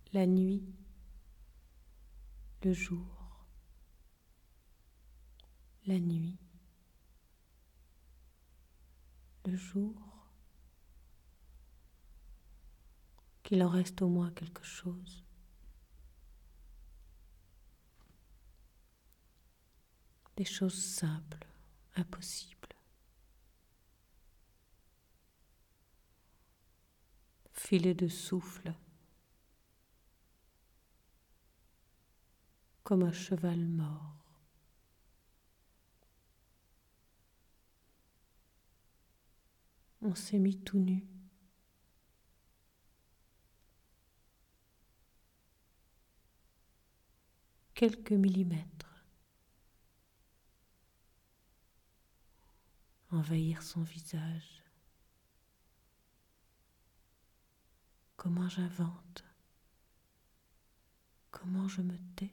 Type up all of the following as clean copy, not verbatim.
la nuit, le jour, la nuit, le jour, qu'il en reste au moins quelque chose. Des choses simples, impossibles. Filet de souffle, comme un cheval mort. On s'est mis tout nu. Quelques millimètres. Envahir son visage. Comment j'invente? Comment je me tais?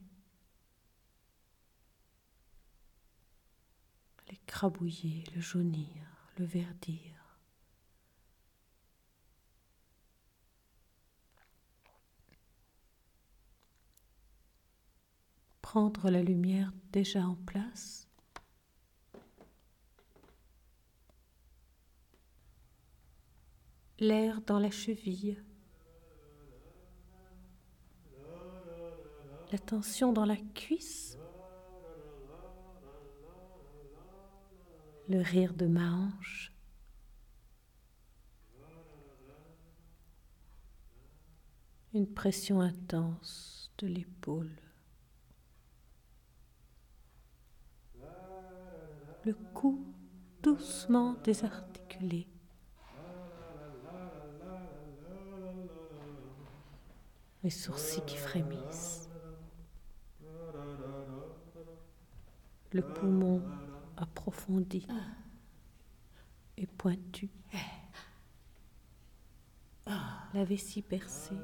L'écrabouiller, le jaunir, le verdir. Prendre la lumière déjà en place. L'air dans la cheville. La tension dans la cuisse. Le rire de ma hanche. Une pression intense de l'épaule. Le cou doucement désarticulé. Les sourcils qui frémissent. Le poumon approfondi et pointu. La vessie percée.